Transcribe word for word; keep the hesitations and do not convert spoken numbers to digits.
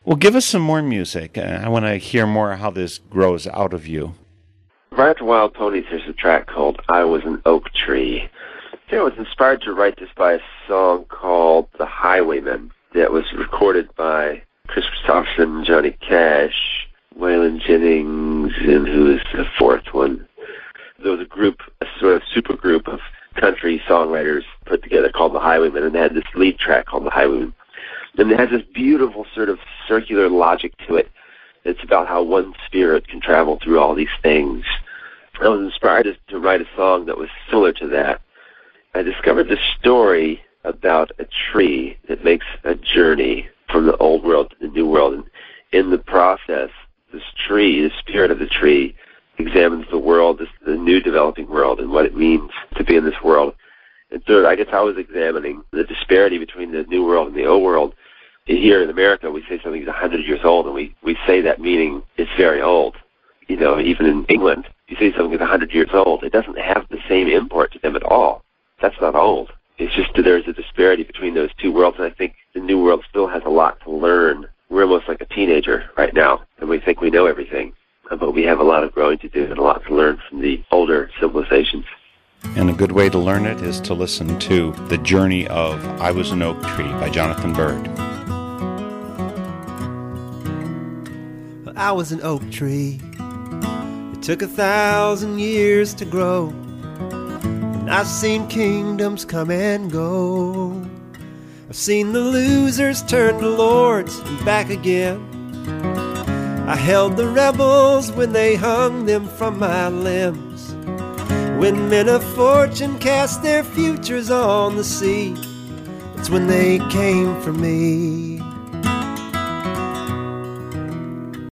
Well, give us some more music. Uh, I want to hear more how this grows out of you. Right after Wild Ponies, there's a track called I Was an Oak Tree. I was inspired to write this by a song called The Highwayman that was recorded by Chris Christopherson, Johnny Cash, Waylon Jennings, and who is the fourth one? There was a group, a sort of super group of country songwriters put together called The Highwayman, and they had this lead track called The Highwayman. And it has this beautiful sort of circular logic to it. It's about how one spirit can travel through all these things. I was inspired to write a song that was similar to that. I discovered this story about a tree that makes a journey from the old world to the new world. And in the process, this tree, the spirit of the tree, examines the world, this, the new developing world, and what it means to be in this world. And so I guess I was examining the disparity between the new world and the old world. Here in America, we say something is one hundred years old, and we, we say that meaning it's very old. You know, even in England, you say something is one hundred years old, it doesn't have the same import to them at all. That's not old. It's just that there's a disparity between those two worlds, and I think the new world still has a lot to learn. We're almost like a teenager right now, and we think we know everything. But we have a lot of growing to do and a lot to learn from the older civilizations. And a good way to learn it is to listen to The Journey of I Was an Oak Tree by Jonathan Byrd. I was an oak tree. It took a thousand years to grow. And I've seen kingdoms come and go. I've seen the losers turn to lords and back again. I held the rebels when they hung them from my limbs. When men of fortune cast their futures on the sea, that's when they came for me.